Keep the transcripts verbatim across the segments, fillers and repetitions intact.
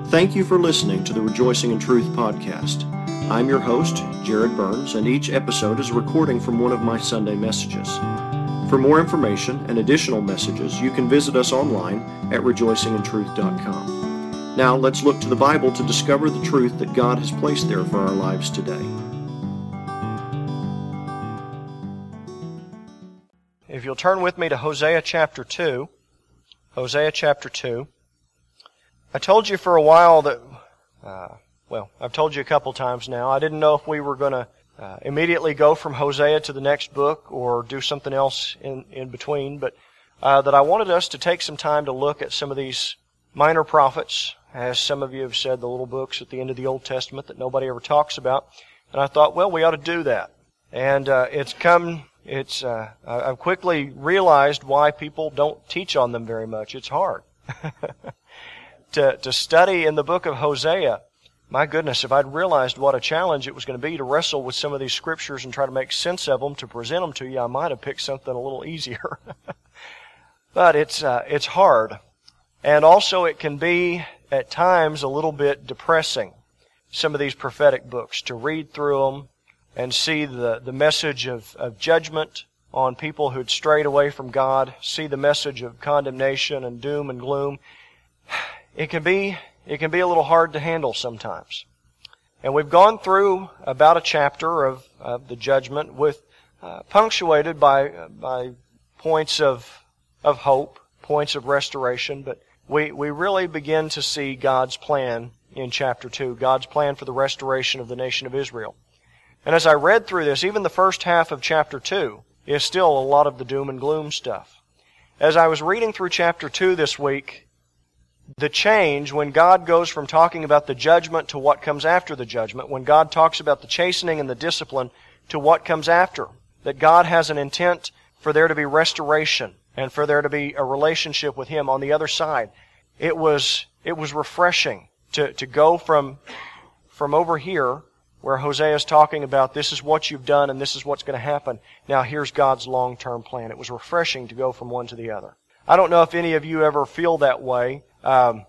Thank you for listening to the Rejoicing in Truth podcast. I'm your host, Jared Burns, and each episode is a recording from one of my Sunday messages. For more information and additional messages, you can visit us online at rejoicing in truth dot com. Now, let's look to the Bible to discover the truth that God has placed there for our lives today. If you'll turn with me to Hosea chapter two, Hosea chapter two. I told you for a while that, uh, well, I've told you a couple times now, I didn't know if we were going to uh, immediately go from Hosea to the next book or do something else in, in between, but uh, that I wanted us to take some time to look at some of these minor prophets, as some of you have said, the little books at the end of the Old Testament that nobody ever talks about. And I thought, well, we ought to do that. And uh, it's come, it's, uh, I've quickly realized why people don't teach on them very much. It's hard. To, to study in the book of Hosea, my goodness, if I'd realized what a challenge it was going to be to wrestle with some of these scriptures and try to make sense of them, to present them to you, I might have picked something a little easier. But it's uh, it's hard. And also it can be, at times, a little bit depressing, some of these prophetic books, to read through them and see the, the message of, of judgment on people who'd strayed away from God, see the message of condemnation and doom and gloom. It can be it can be a little hard to handle sometimes. And we've gone through about a chapter of, of the judgment with uh, punctuated by by points of of hope, points of restoration, but we, we really begin to see God's plan in chapter two, God's plan for the restoration of the nation of Israel. And as I read through this, even the first half of chapter two is still a lot of the doom and gloom stuff. As I was reading through chapter two this week, the change when God goes from talking about the judgment to what comes after the judgment, when God talks about the chastening and the discipline to what comes after, that God has an intent for there to be restoration and for there to be a relationship with Him on the other side. It was it was refreshing to, to go from, from over here where Hosea is talking about this is what you've done and this is what's going to happen. Now here's God's long-term plan. It was refreshing to go from one to the other. I don't know if any of you ever feel that way. Um,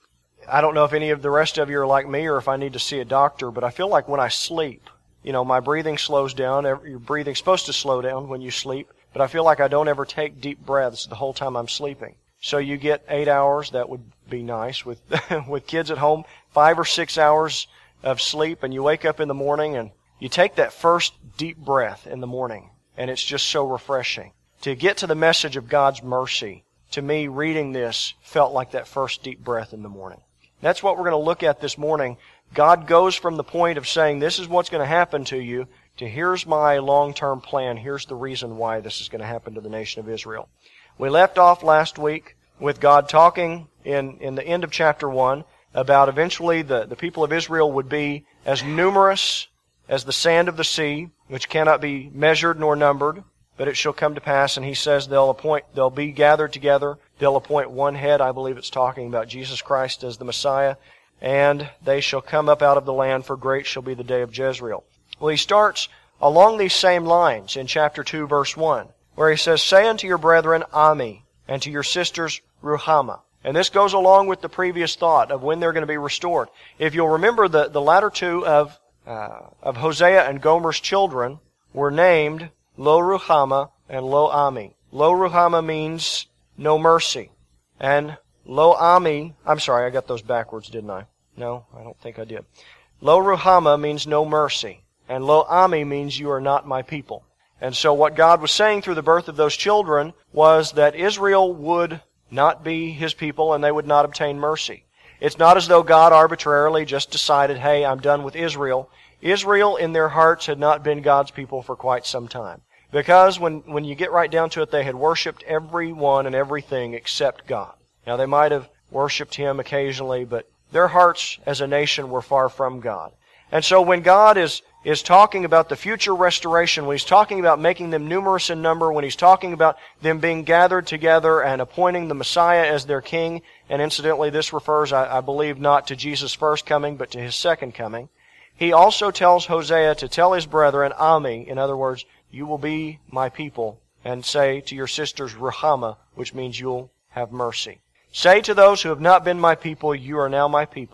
I don't know if any of the rest of you are like me or if I need to see a doctor, but I feel like when I sleep, you know, my breathing slows down. Your breathing's supposed to slow down when you sleep, but I feel like I don't ever take deep breaths the whole time I'm sleeping. So you get eight hours, that would be nice with with kids at home, five or six hours of sleep, and you wake up in the morning and you take that first deep breath in the morning, and it's just so refreshing. To get to the message of God's mercy, to me, reading this felt like that first deep breath in the morning. That's what we're going to look at this morning. God goes from the point of saying, this is what's going to happen to you, to here's my long-term plan, here's the reason why this is going to happen to the nation of Israel. We left off last week with God talking in, in the end of chapter one about eventually the, the people of Israel would be as numerous as the sand of the sea, which cannot be measured nor numbered. But it shall come to pass, and He says they'll appoint, they'll be gathered together. They'll appoint one head. I believe it's talking about Jesus Christ as the Messiah. And they shall come up out of the land, for great shall be the day of Jezreel. Well, he starts along these same lines in chapter two, verse one, where he says, say unto your brethren, Ami, and to your sisters, Ruhamah. And this goes along with the previous thought of when they're going to be restored. If you'll remember, the, the latter two of, uh, of Hosea and Gomer's children were named Lo Ruhamah and Lo Ami. Lo Ruhamah means no mercy. And Lo Ami, I'm sorry, I got those backwards, didn't I? No, I don't think I did. Lo Ruhamah means no mercy. And Lo Ami means you are not my people. And so what God was saying through the birth of those children was that Israel would not be His people and they would not obtain mercy. It's not as though God arbitrarily just decided, hey, I'm done with Israel. Israel in their hearts had not been God's people for quite some time. Because when, when you get right down to it, they had worshipped everyone and everything except God. Now, they might have worshipped Him occasionally, but their hearts as a nation were far from God. And so when God is, is talking about the future restoration, when He's talking about making them numerous in number, when He's talking about them being gathered together and appointing the Messiah as their king, and incidentally this refers, I, I believe, not to Jesus' first coming, but to His second coming, He also tells Hosea to tell his brethren, Ami, in other words, you will be my people, and say to your sisters, Ruhamah, which means you'll have mercy. Say to those who have not been my people, you are now my people,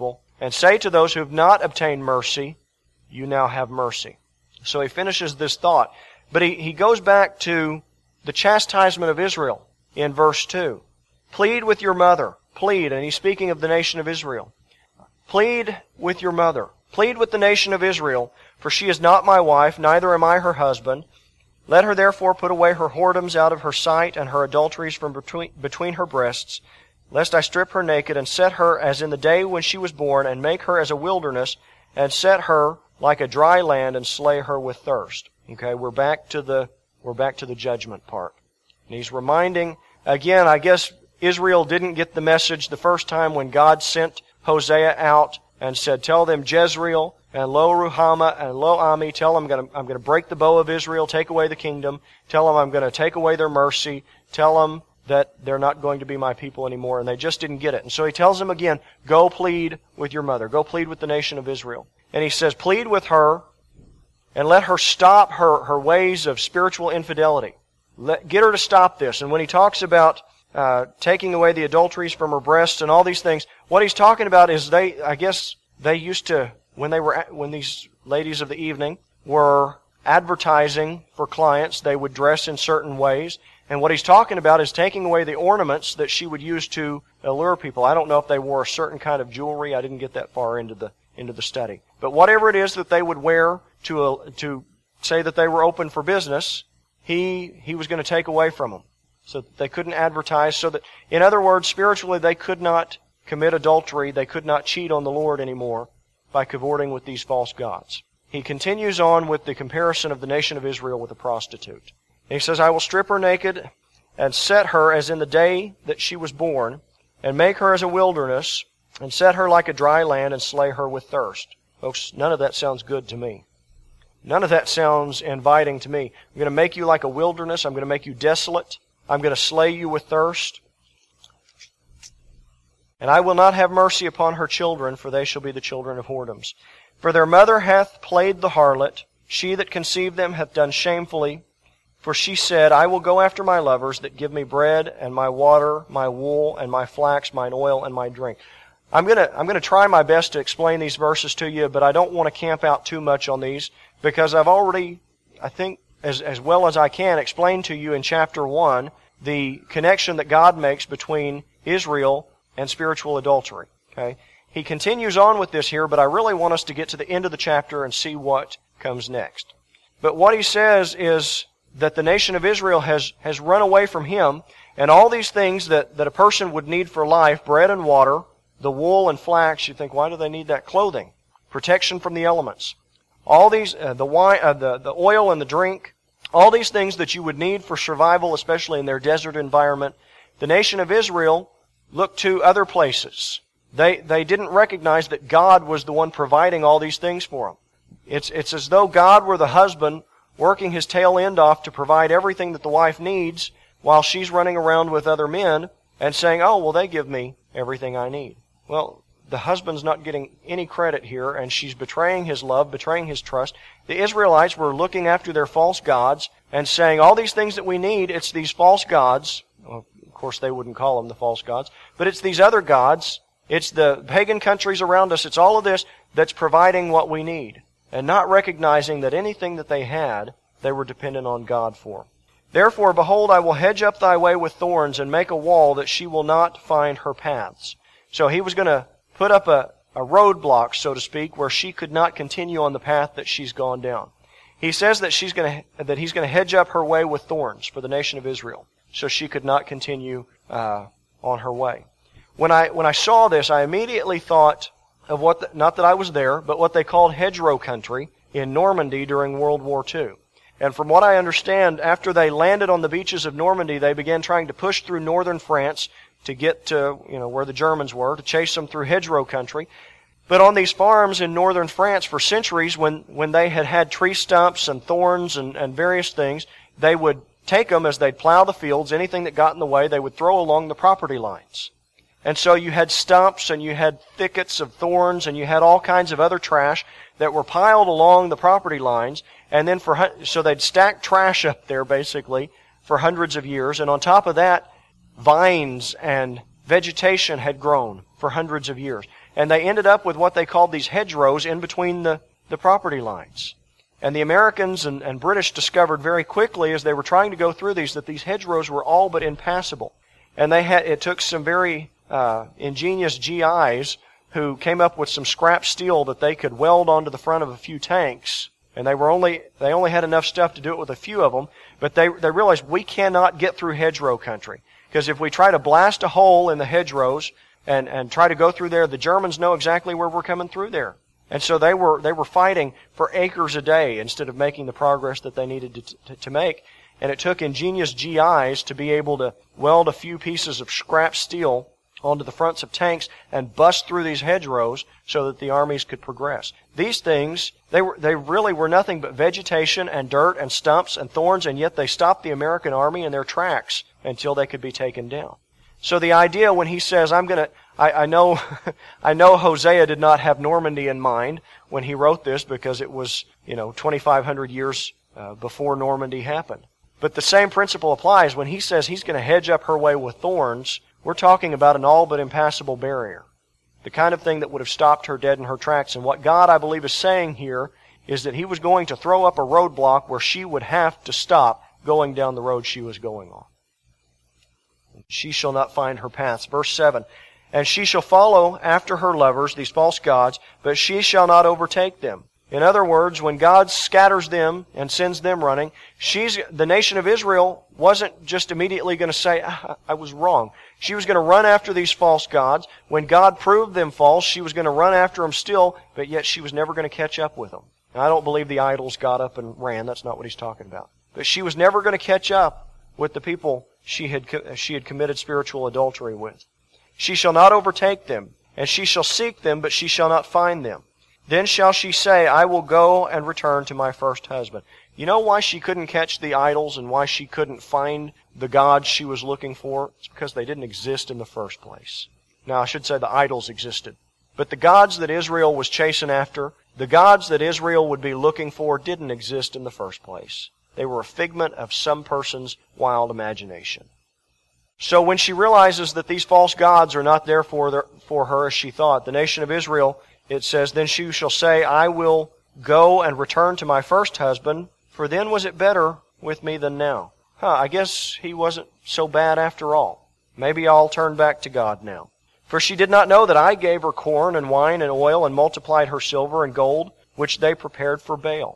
and say to those who have not obtained mercy, you now have mercy. So he finishes this thought. But he, he goes back to the chastisement of Israel in verse two. Plead with your mother. Plead, and he's speaking of the nation of Israel. Plead with your mother. Plead with the nation of Israel, for she is not my wife, neither am I her husband. Let her therefore put away her whoredoms out of her sight, and her adulteries from between, between her breasts, lest I strip her naked, and set her as in the day when she was born, and make her as a wilderness, and set her like a dry land, and slay her with thirst. Okay, we're back to the we're back to the judgment part. And he's reminding, again, I guess Israel didn't get the message the first time when God sent Hosea out and said, tell them Jezreel and Lo Ruhamah and Lo Ami, tell them I'm going to, I'm going to break the bow of Israel, take away the kingdom, tell them I'm going to take away their mercy, tell them that they're not going to be my people anymore, and they just didn't get it. And so he tells them again, go plead with your mother, go plead with the nation of Israel. And he says, plead with her, and let her stop her, her ways of spiritual infidelity. Let, get her to stop this. And when he talks about uh, taking away the adulteries from her breasts and all these things, what he's talking about is they, I guess, they used to, when they were, when these ladies of the evening were advertising for clients, they would dress in certain ways. And what he's talking about is taking away the ornaments that she would use to allure people. I don't know if they wore a certain kind of jewelry. I didn't get that far into the into the study. But whatever it is that they would wear to uh, to say that they were open for business, he he was going to take away from them, so that they couldn't advertise. So that, in other words, spiritually they could not commit adultery. They could not cheat on the Lord anymore by cavorting with these false gods. He continues on with the comparison of the nation of Israel with a prostitute. He says, I will strip her naked and set her as in the day that she was born, and make her as a wilderness, and set her like a dry land, and slay her with thirst. Folks, none of that sounds good to me. None of that sounds inviting to me. I'm going to make you like a wilderness. I'm going to make you desolate. I'm going to slay you with thirst. And I will not have mercy upon her children, for they shall be the children of whoredoms. For their mother hath played the harlot. She that conceived them hath done shamefully. For she said, I will go after my lovers that give me bread and my water, my wool and my flax, mine oil and my drink. I'm going to I'm going to try my best to explain these verses to you, but I don't want to camp out too much on these because I've already, I think, as as well as I can, explained to you in chapter one the connection that God makes between Israel and spiritual adultery. Okay? He continues on with this here, but I really want us to get to the end of the chapter and see what comes next. But what he says is that the nation of Israel has, has run away from him, and all these things that, that a person would need for life, bread and water, the wool and flax, you think, why do they need that? Clothing, protection from the elements. All these, uh, the wine, uh, the, the oil and the drink, all these things that you would need for survival, especially in their desert environment, the nation of Israel looked to other places. They, they didn't recognize that God was the one providing all these things for them. It's, it's as though God were the husband working his tail end off to provide everything that the wife needs while she's running around with other men and saying, oh, well, they give me everything I need. Well, the husband's not getting any credit here, and she's betraying his love, betraying his trust. The Israelites were looking after their false gods and saying, all these things that we need, it's these false gods. Well, of course, they wouldn't call them the false gods, but it's these other gods. It's the pagan countries around us. It's all of this that's providing what we need, and not recognizing that anything that they had, they were dependent on God for. Therefore, behold, I will hedge up thy way with thorns, and make a wall that she will not find her paths. So he was going to put up a, a roadblock, so to speak, where she could not continue on the path that she's gone down. He says that she's going to, that he's going to hedge up her way with thorns for the nation of Israel, so she could not continue uh, on her way. When I when I saw this, I immediately thought of what, the, not that I was there, but what they called hedgerow country in Normandy during World War Two. And from what I understand, after they landed on the beaches of Normandy, they began trying to push through northern France to get to, you know, where the Germans were, to chase them through hedgerow country. But on these farms in northern France for centuries, when, when they had had tree stumps and thorns and, and various things, they would take them as they'd plow the fields, anything that got in the way, they would throw along the property lines. And so you had stumps and you had thickets of thorns and you had all kinds of other trash that were piled along the property lines. And then for, so they'd stack trash up there basically for hundreds of years. And on top of that, vines and vegetation had grown for hundreds of years. And they ended up with what they called these hedgerows in between the, the property lines. And the Americans and, and British discovered very quickly as they were trying to go through these that these hedgerows were all but impassable. And they had it took some very uh, ingenious G Is who came up with some scrap steel that they could weld onto the front of a few tanks. And they were only they only had enough stuff to do it with a few of them. But they they realized we cannot get through hedgerow country. Because if we try to blast a hole in the hedgerows and, and try to go through there, the Germans know exactly where we're coming through there. And so they were they were fighting for acres a day instead of making the progress that they needed to, to, to make. And it took ingenious G Is to be able to weld a few pieces of scrap steel onto the fronts of tanks and bust through these hedgerows so that the armies could progress. These things, they were they really were nothing but vegetation and dirt and stumps and thorns, and yet they stopped the American army in their tracks until they could be taken down. So the idea when he says, I'm going to, I know, I know Hosea did not have Normandy in mind when he wrote this because it was, you know, twenty-five hundred years uh, before Normandy happened. But the same principle applies when he says he's going to hedge up her way with thorns. We're talking about an all but impassable barrier. The kind of thing that would have stopped her dead in her tracks. And what God, I believe, is saying here is that He was going to throw up a roadblock where she would have to stop going down the road she was going on. She shall not find her paths. Verse seven, and she shall follow after her lovers, these false gods, but she shall not overtake them. In other words, when God scatters them and sends them running, she's the nation of Israel wasn't just immediately going to say, ah, I was wrong. She was going to run after these false gods. When God proved them false, she was going to run after them still, but yet she was never going to catch up with them. And I don't believe the idols got up and ran. That's not what he's talking about. But she was never going to catch up with the people she had she had committed spiritual adultery with. She shall not overtake them, and she shall seek them, but she shall not find them. Then shall she say, I will go and return to my first husband. You know why she couldn't catch the idols and why she couldn't find the gods she was looking for? It's because they didn't exist in the first place. Now, I should say the idols existed. But the gods that Israel was chasing after, the gods that Israel would be looking for, didn't exist in the first place. They were a figment of some person's wild imagination. So when she realizes that these false gods are not there for, their, for her as she thought, the nation of Israel, it says, then she shall say, I will go and return to my first husband, for then was it better with me than now. Huh, I guess he wasn't so bad after all. Maybe I'll turn back to God now. For she did not know that I gave her corn and wine and oil and multiplied her silver and gold, which they prepared for Baal.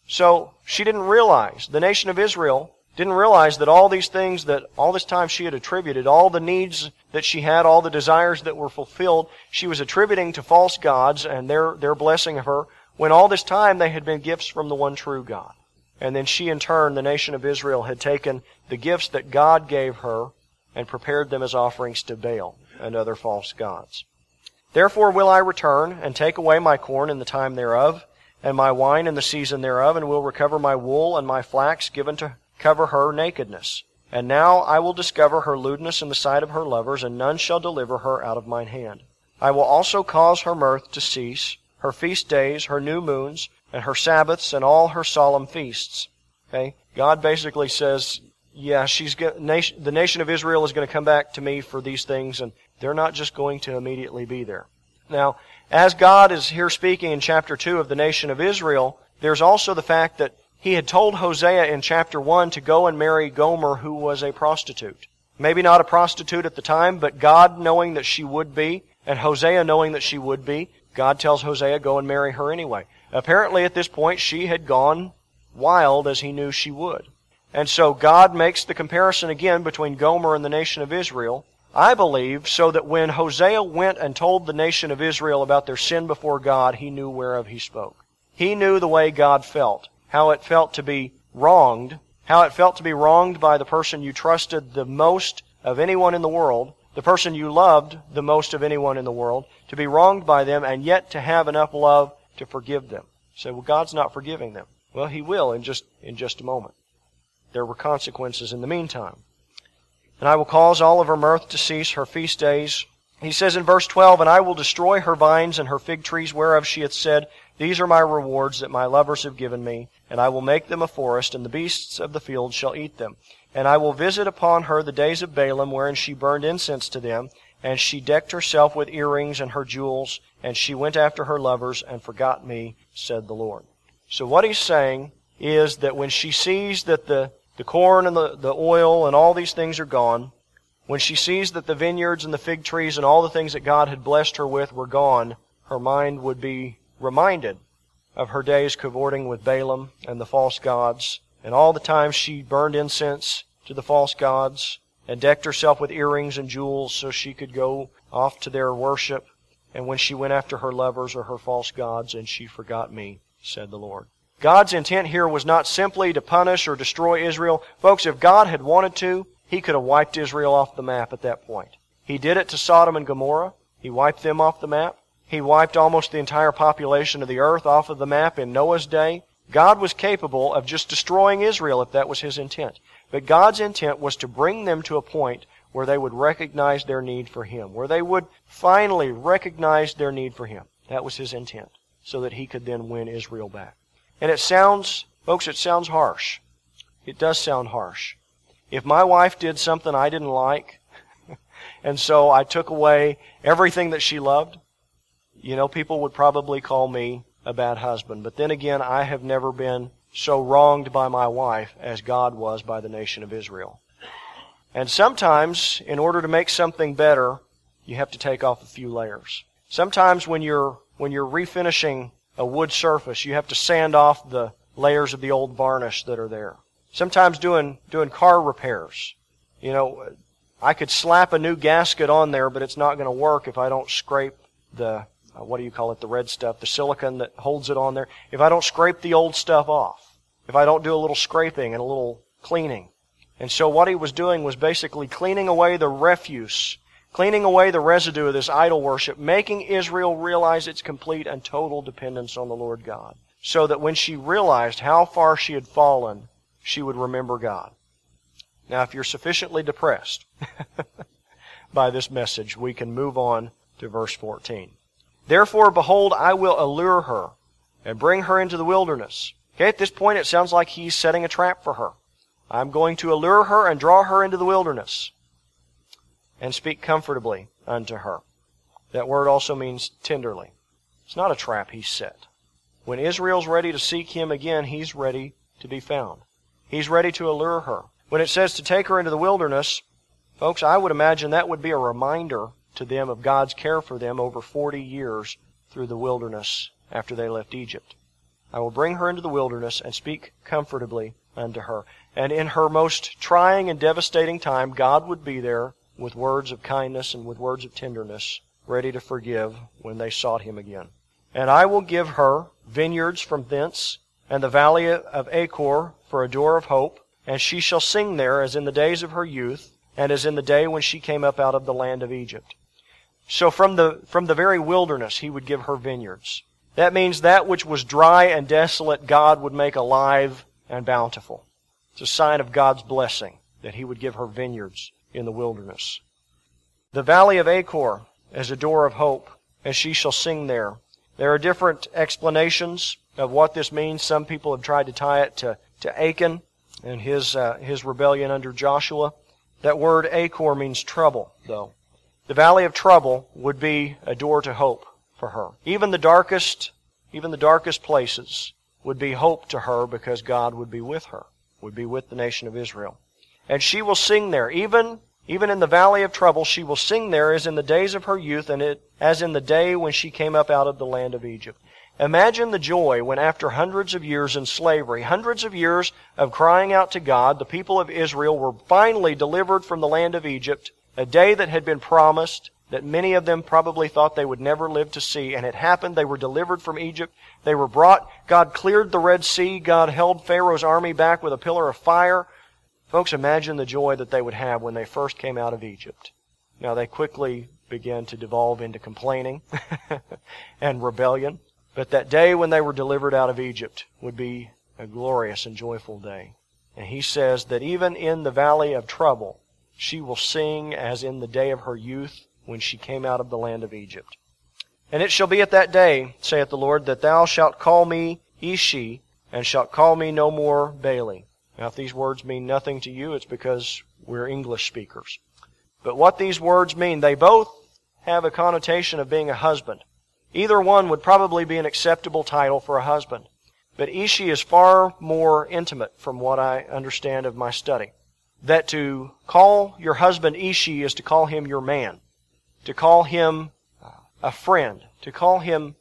So she didn't realize, the nation of Israel didn't realize that all these things that all this time she had attributed, all the needs that she had, all the desires that were fulfilled, she was attributing to false gods and their, their blessing of her, when all this time they had been gifts from the one true God. And then she in turn, the nation of Israel, had taken the gifts that God gave her and prepared them as offerings to Baal and other false gods. Therefore will I return and take away my corn in the time thereof, and my wine in the season thereof, and will recover my wool and my flax given to cover her nakedness. And now I will discover her lewdness in the sight of her lovers, and none shall deliver her out of mine hand. I will also cause her mirth to cease, her feast days, her new moons, and her Sabbaths, and all her solemn feasts. Okay? God basically says, yeah, she's go- nation, the nation of Israel is going to come back to me for these things, and they're not just going to immediately be there. Now, as God is here speaking in chapter two of the nation of Israel, there's also the fact that He had told Hosea in chapter one to go and marry Gomer, who was a prostitute. Maybe not a prostitute at the time, but God knowing that she would be, and Hosea knowing that she would be, God tells Hosea, go and marry her anyway. Apparently at this point she had gone wild as He knew she would. And so God makes the comparison again between Gomer and the nation of Israel, I believe, so that when Hosea went and told the nation of Israel about their sin before God, he knew whereof he spoke. He knew the way God felt, how it felt to be wronged, how it felt to be wronged by the person you trusted the most of anyone in the world, the person you loved the most of anyone in the world, to be wronged by them and yet to have enough love to forgive them. You say, well, God's not forgiving them. Well, He will in just in just a moment. There were consequences in the meantime. And I will cause all of her mirth to cease, her feast days. He says in verse twelve, and I will destroy her vines and her fig trees, whereof she hath said, these are my rewards that my lovers have given me, and I will make them a forest, and the beasts of the field shall eat them. And I will visit upon her the days of Balaam, wherein she burned incense to them, and she decked herself with earrings and her jewels, and she went after her lovers and forgot me, said the Lord. So what he's saying is that when she sees that the, the corn and the, the oil and all these things are gone, when she sees that the vineyards and the fig trees and all the things that God had blessed her with were gone, her mind would be reminded of her days cavorting with Balaam and the false gods, and all the times she burned incense to the false gods, and decked herself with earrings and jewels so she could go off to their worship, and when she went after her lovers or her false gods, and she forgot me, said the Lord. God's intent here was not simply to punish or destroy Israel. Folks, if God had wanted to, He could have wiped Israel off the map at that point. He did it to Sodom and Gomorrah. He wiped them off the map. He wiped almost the entire population of the earth off of the map in Noah's day. God was capable of just destroying Israel if that was His intent. But God's intent was to bring them to a point where they would recognize their need for Him, where they would finally recognize their need for Him. That was His intent, so that He could then win Israel back. And it sounds, folks, it sounds harsh. It does sound harsh. If my wife did something I didn't like, and so I took away everything that she loved, you know, people would probably call me a bad husband. But then again, I have never been so wronged by my wife as God was by the nation of Israel. And sometimes, in order to make something better, you have to take off a few layers. Sometimes when you're when you're refinishing a wood surface, you have to sand off the layers of the old varnish that are there. Sometimes doing doing car repairs. You know, I could slap a new gasket on there, but it's not going to work if I don't scrape the Uh, what do you call it, the red stuff, the silicone that holds it on there. If I don't scrape the old stuff off, if I don't do a little scraping and a little cleaning. And so what he was doing was basically cleaning away the refuse, cleaning away the residue of this idol worship, making Israel realize its complete and total dependence on the Lord God, so that when she realized how far she had fallen, she would remember God. Now, if you're sufficiently depressed by this message, we can move on to verse fourteen. Therefore, behold, I will allure her and bring her into the wilderness. Okay, at this point it sounds like he's setting a trap for her. I'm going to allure her and draw her into the wilderness and speak comfortably unto her. That word also means tenderly. It's not a trap he's set. When Israel's ready to seek him again, he's ready to be found. He's ready to allure her. When it says to take her into the wilderness, folks, I would imagine that would be a reminder to them of God's care for them over forty years through the wilderness after they left Egypt. I will bring her into the wilderness and speak comfortably unto her. And in her most trying and devastating time, God would be there with words of kindness and with words of tenderness, ready to forgive when they sought Him again. And I will give her vineyards from thence, and the valley of Achor for a door of hope, and she shall sing there as in the days of her youth, and as in the day when she came up out of the land of Egypt. So from the from the very wilderness He would give her vineyards. That means that which was dry and desolate, God would make alive and bountiful. It's a sign of God's blessing that He would give her vineyards in the wilderness. The valley of Achor as a door of hope, and she shall sing there. There are different explanations of what this means. Some people have tried to tie it to, to Achan and his uh, his rebellion under Joshua. That word Achor means trouble, though. The valley of trouble would be a door to hope for her. Even the darkest, even the darkest places would be hope to her because God would be with her, would be with the nation of Israel. And she will sing there. Even, even in the valley of trouble, she will sing there as in the days of her youth and it, as in the day when she came up out of the land of Egypt. Imagine the joy when after hundreds of years in slavery, hundreds of years of crying out to God, the people of Israel were finally delivered from the land of Egypt, a day that had been promised, that many of them probably thought they would never live to see, and it happened. They were delivered from Egypt. They were brought. God cleared the Red Sea. God held Pharaoh's army back with a pillar of fire. Folks, imagine the joy that they would have when they first came out of Egypt. Now, they quickly began to devolve into complaining and rebellion. But that day when they were delivered out of Egypt would be a glorious and joyful day. And He says that even in the valley of trouble, she will sing as in the day of her youth when she came out of the land of Egypt. And it shall be at that day, saith the Lord, that thou shalt call me Ishi, and shalt call me no more Baali. Now, if these words mean nothing to you, it's because we're English speakers. But what these words mean, they both have a connotation of being a husband. Either one would probably be an acceptable title for a husband. But Ishi is far more intimate from what I understand of my study. That to call your husband Ishi is to call him your man, to call him a friend, to call him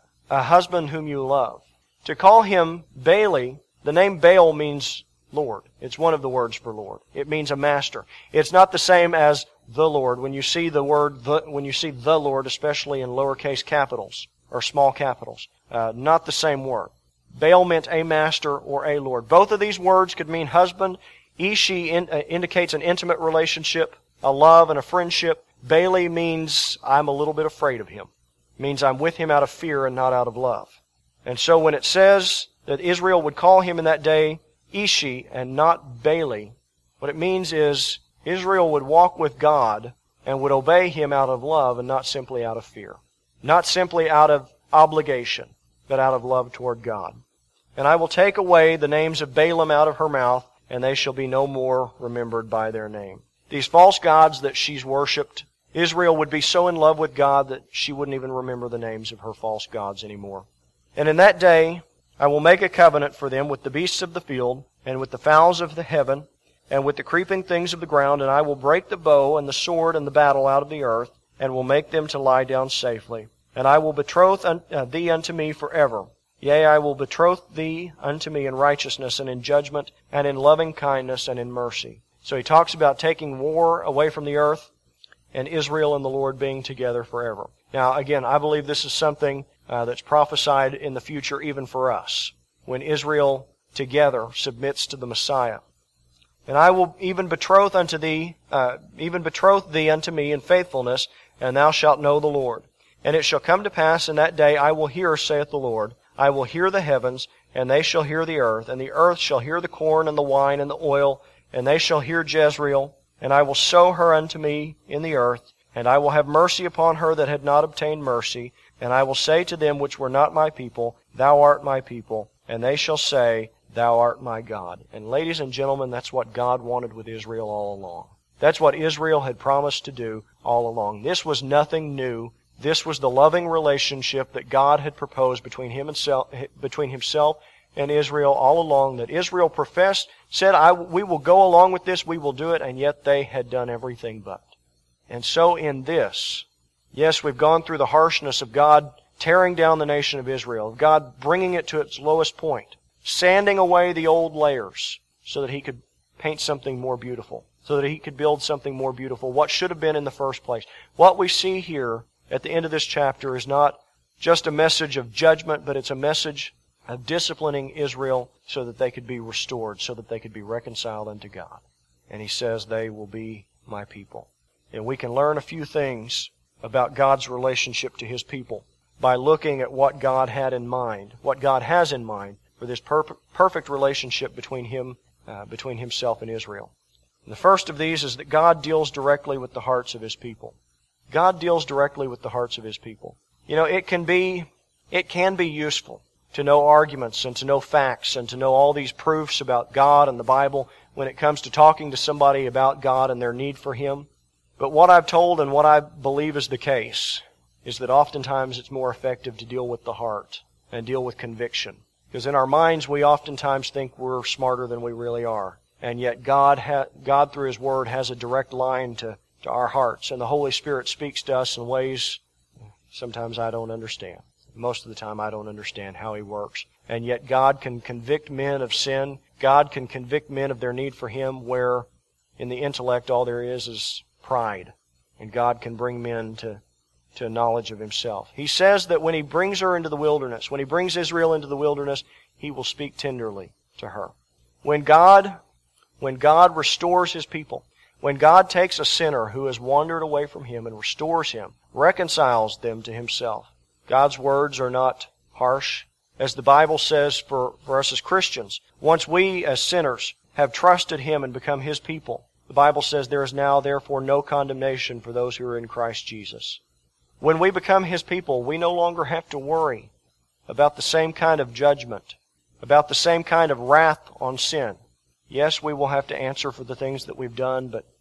a husband whom you love. To call him Baali, the name Baal means Lord. It's one of the words for Lord. It means a master. It's not the same as the Lord. When you see the word, the, when you see the Lord, especially in lowercase capitals or small capitals, uh, not the same word. Baal meant a master or a Lord. Both of these words could mean husband. Ishi in, uh, indicates an intimate relationship, a love and a friendship. Baali means I'm a little bit afraid of him. It means I'm with him out of fear and not out of love. And so when it says that Israel would call him in that day Ishi and not Baali, what it means is Israel would walk with God and would obey Him out of love and not simply out of fear. Not simply out of obligation, but out of love toward God. And I will take away the names of Balaam out of her mouth, and they shall be no more remembered by their name. These false gods that she's worshipped, Israel would be so in love with God that she wouldn't even remember the names of her false gods anymore. And in that day, I will make a covenant for them with the beasts of the field, and with the fowls of the heaven, and with the creeping things of the ground, and I will break the bow and the sword and the battle out of the earth, and will make them to lie down safely. And I will betroth un- uh, thee unto me forever. Yea, I will betroth thee unto me in righteousness and in judgment and in loving kindness and in mercy. So he talks about taking war away from the earth and Israel and the Lord being together forever. Now, again, I believe this is something uh, that's prophesied in the future even for us, when Israel together submits to the Messiah. And I will even betroth unto thee, uh, even betroth thee unto me in faithfulness, and thou shalt know the Lord. And it shall come to pass in that day, I will hear, saith the Lord, I will hear the heavens, and they shall hear the earth, and the earth shall hear the corn and the wine and the oil, and they shall hear Jezreel, and I will sow her unto me in the earth, and I will have mercy upon her that had not obtained mercy, and I will say to them which were not my people, Thou art my people, and they shall say, Thou art my God. And ladies and gentlemen, that's what God wanted with Israel all along. That's what Israel had promised to do all along. This was nothing new. This was the loving relationship that God had proposed between him and self, between himself and Israel all along, that Israel professed, said, I, we will go along with this, we will do it, and yet they had done everything but. And so in this, yes, we've gone through the harshness of God tearing down the nation of Israel, of God bringing it to its lowest point, sanding away the old layers so that He could paint something more beautiful, so that He could build something more beautiful, what should have been in the first place. What we see here at the end of this chapter is not just a message of judgment, but it's a message of disciplining Israel so that they could be restored, so that they could be reconciled unto God. And He says, they will be my people. And we can learn a few things about God's relationship to His people by looking at what God had in mind, what God has in mind for this per- perfect relationship between Him, uh, between Himself and Israel. And the first of these is that God deals directly with the hearts of His people. God deals directly with the hearts of His people. You know, it can be, it can be useful to know arguments and to know facts and to know all these proofs about God and the Bible when it comes to talking to somebody about God and their need for Him. But what I've told and what I believe is the case is that oftentimes it's more effective to deal with the heart and deal with conviction. Because in our minds we oftentimes think we're smarter than we really are. And yet God, ha- God through His Word has a direct line to, to our hearts. And the Holy Spirit speaks to us in ways sometimes I don't understand. Most of the time I don't understand how He works. And yet God can convict men of sin. God can convict men of their need for Him where in the intellect all there is is pride. And God can bring men to, to a knowledge of Himself. He says that when He brings her into the wilderness, when He brings Israel into the wilderness, He will speak tenderly to her. When God, when God restores His people, when God takes a sinner who has wandered away from Him and restores him, reconciles them to Himself, God's words are not harsh. As the Bible says for, for us as Christians, once we as sinners have trusted Him and become His people, the Bible says there is now therefore no condemnation for those who are in Christ Jesus. When we become His people, we no longer have to worry about the same kind of judgment, about the same kind of wrath on sin. Yes, we will have to answer for the things that we've done, but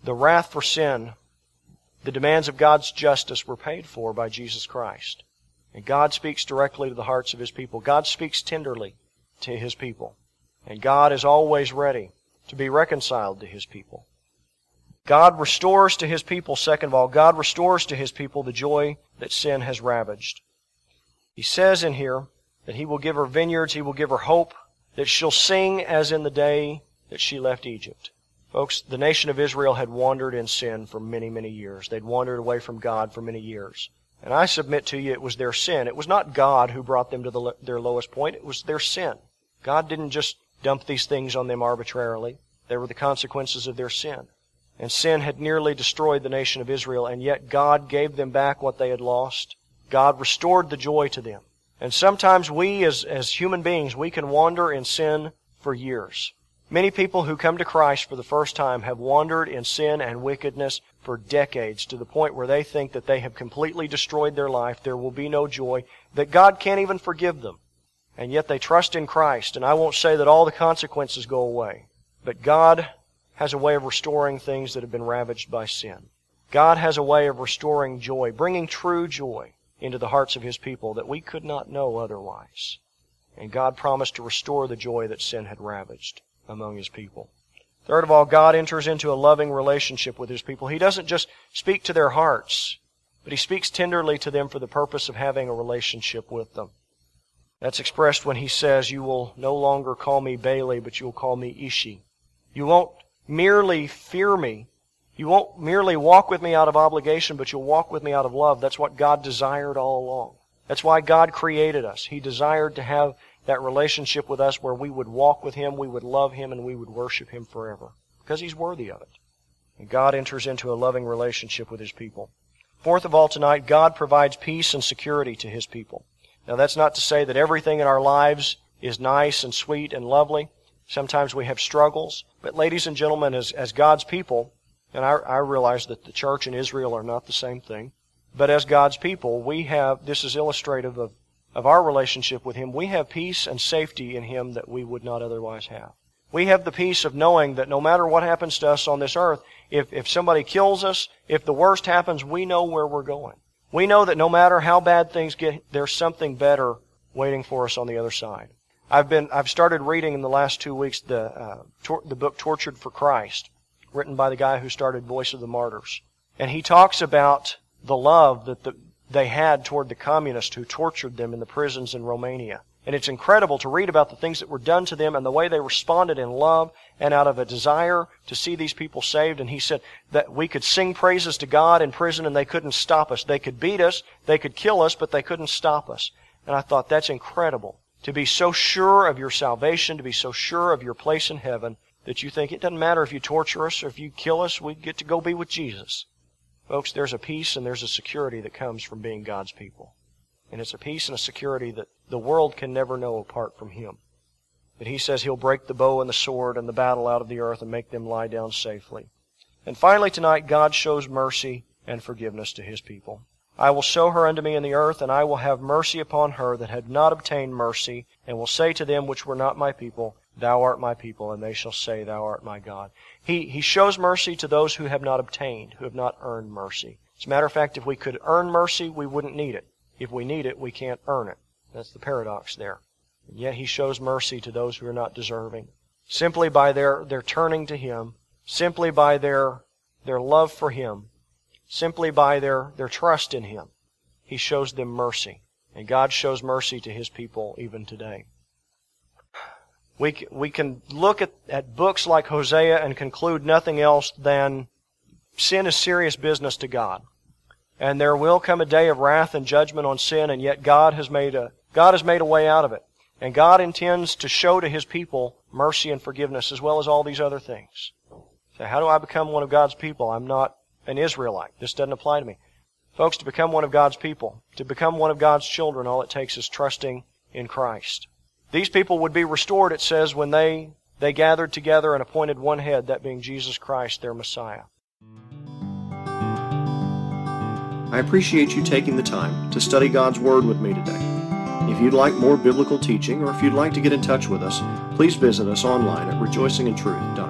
the wrath for sin, the demands of God's justice were paid for by Jesus Christ. And God speaks directly to the hearts of His people. God speaks tenderly to His people. And God is always ready to be reconciled to His people. God restores to His people, second of all, God restores to His people the joy that sin has ravaged. He says in here that He will give her vineyards, He will give her hope, that she'll sing as in the day that she left Egypt. Folks, the nation of Israel had wandered in sin for many, many years. They'd wandered away from God for many years. And I submit to you, it was their sin. It was not God who brought them to the, their lowest point. It was their sin. God didn't just dump these things on them arbitrarily. They were the consequences of their sin. And sin had nearly destroyed the nation of Israel, and yet God gave them back what they had lost. God restored the joy to them. And sometimes we, as, as human beings, we can wander in sin for years. Many people who come to Christ for the first time have wandered in sin and wickedness for decades, to the point where they think that they have completely destroyed their life, there will be no joy, that God can't even forgive them. And yet they trust in Christ, and I won't say that all the consequences go away, but God has a way of restoring things that have been ravaged by sin. God has a way of restoring joy, bringing true joy into the hearts of His people that we could not know otherwise. And God promised to restore the joy that sin had ravaged among His people. Third of all, God enters into a loving relationship with His people. He doesn't just speak to their hearts, but He speaks tenderly to them for the purpose of having a relationship with them. That's expressed when He says, "You will no longer call me Baali, but you will call me Ishi." You won't merely fear me. You won't merely walk with me out of obligation, but you'll walk with me out of love. That's what God desired all along. That's why God created us. He desired to have that relationship with us where we would walk with Him, we would love Him, and we would worship Him forever. Because He's worthy of it. And God enters into a loving relationship with His people. Fourth of all, tonight, God provides peace and security to His people. Now, that's not to say that everything in our lives is nice and sweet and lovely. Sometimes we have struggles. But ladies and gentlemen, as, as God's people, and I, I realize that the church and Israel are not the same thing, but as God's people, we have, this is illustrative of, of our relationship with Him, we have peace and safety in Him that we would not otherwise have. We have the peace of knowing that no matter what happens to us on this earth, if, if somebody kills us, if the worst happens, we know where we're going. We know that no matter how bad things get, there's something better waiting for us on the other side. I've been, I've started reading in the last two weeks the, uh, tor- the book Tortured for Christ, written by the guy who started Voice of the Martyrs. And he talks about the love that the, they had toward the communists who tortured them in the prisons in Romania. And it's incredible to read about the things that were done to them and the way they responded in love and out of a desire to see these people saved. And he said that we could sing praises to God in prison and they couldn't stop us. They could beat us, they could kill us, but they couldn't stop us. And I thought, that's incredible. To be so sure of your salvation, to be so sure of your place in heaven, that you think it doesn't matter if you torture us or if you kill us, we get to go be with Jesus. Folks, there's a peace and there's a security that comes from being God's people. And it's a peace and a security that the world can never know apart from Him. But He says He'll break the bow and the sword and the battle out of the earth and make them lie down safely. And finally tonight, God shows mercy and forgiveness to His people. I will sow her unto me in the earth, and I will have mercy upon her that had not obtained mercy, and will say to them which were not my people, Thou art my people, and they shall say, Thou art my God. He, he shows mercy to those who have not obtained, who have not earned mercy. As a matter of fact, if we could earn mercy, we wouldn't need it. If we need it, we can't earn it. That's the paradox there. And yet He shows mercy to those who are not deserving. Simply by their, their turning to Him, simply by their, their love for Him, simply by their, their trust in Him, He shows them mercy. And God shows mercy to His people even today. We, we can look at, at books like Hosea and conclude nothing else than sin is serious business to God. And there will come a day of wrath and judgment on sin, and yet God has made a, God has made a way out of it. And God intends to show to His people mercy and forgiveness as well as all these other things. So how do I become one of God's people? I'm not an Israelite. This doesn't apply to me. Folks, to become one of God's people, to become one of God's children, all it takes is trusting in Christ. These people would be restored, it says, when they, they gathered together and appointed one head, that being Jesus Christ, their Messiah. I appreciate you taking the time to study God's Word with me today. If you'd like more biblical teaching, or if you'd like to get in touch with us, please visit us online at rejoicing in truth dot